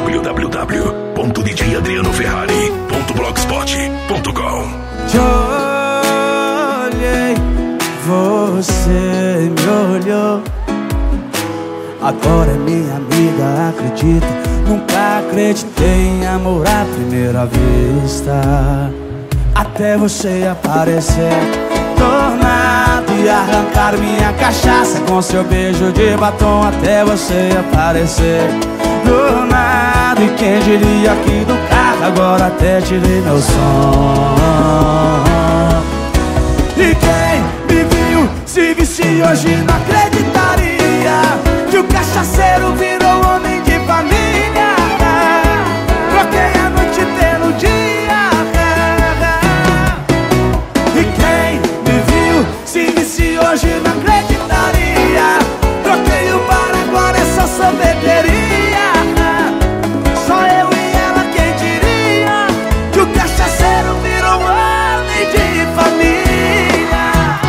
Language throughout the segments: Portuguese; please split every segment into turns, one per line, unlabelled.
www.djadrianoferrari.blogspot.com.
Te olhei, você me olhou. Agora é minha amiga, acredita. Nunca acreditei em amor à primeira vista, até você aparecer tornado e arrancar minha cachaça com seu beijo de batom. Até você aparecer do nada, e quem diria que do carro agora até tirei meu som. E quem me viu se visse hoje não acreditaria que o cachaceiro virou homem de família. Troquei a noite pelo dia. E quem me viu se visse hoje não acreditaria. Troquei o bar, agora é só sorveteria. Só eu e ela, quem diria que o cachaceiro virou homem de família.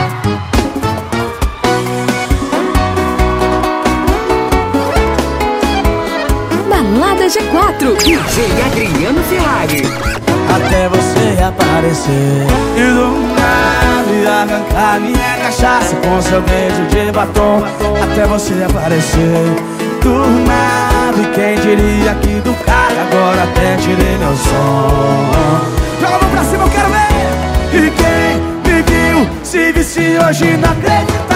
Balada G4, DJ Adriano Ferrari.
Até você aparecer e do nada e arrancar minha cachaça com seu beijo de batom. Até você aparecer do nada, e quem diria que do carro agora até tirei meu som. Joga a mão pra cima, eu quero ver. E quem me viu se visse hoje não acredita.